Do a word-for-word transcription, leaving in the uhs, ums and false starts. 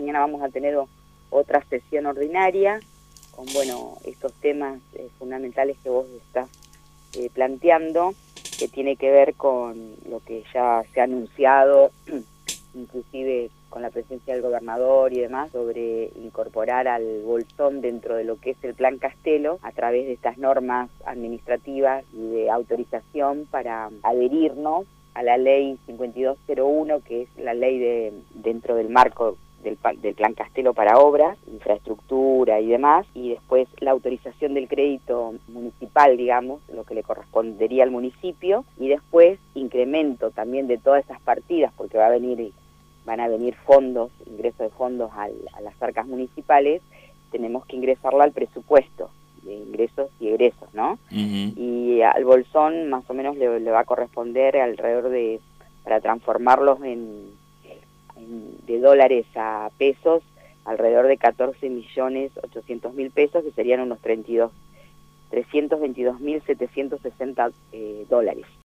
mañana vamos a tener otra sesión ordinaria con, bueno, estos temas eh, fundamentales que vos estás eh, planteando, que tiene que ver con lo que ya se ha anunciado, inclusive con la presencia del gobernador y demás, sobre incorporar al Bolsón dentro de lo que es el Plan Castelo a través de estas normas administrativas y de autorización para adherirnos a la ley cincuenta y dos cero uno, que es la ley de dentro del marco del, del Plan Castelo para obras, infraestructura y demás, y después la autorización del crédito municipal, digamos, lo que le correspondería al municipio, y después incremento también de todas esas partidas, porque va a venir van a venir fondos, ingresos de fondos al, a las arcas municipales, tenemos que ingresarla al presupuesto de ingresos y egresos, ¿no? Uh-huh. Y al Bolsón más o menos le, le va a corresponder alrededor de, para transformarlos en, en de dólares a pesos, alrededor de catorce millones ochocientos mil pesos, que serían unos treinta y dos, trescientos veintidós mil setecientos sesenta eh, dólares.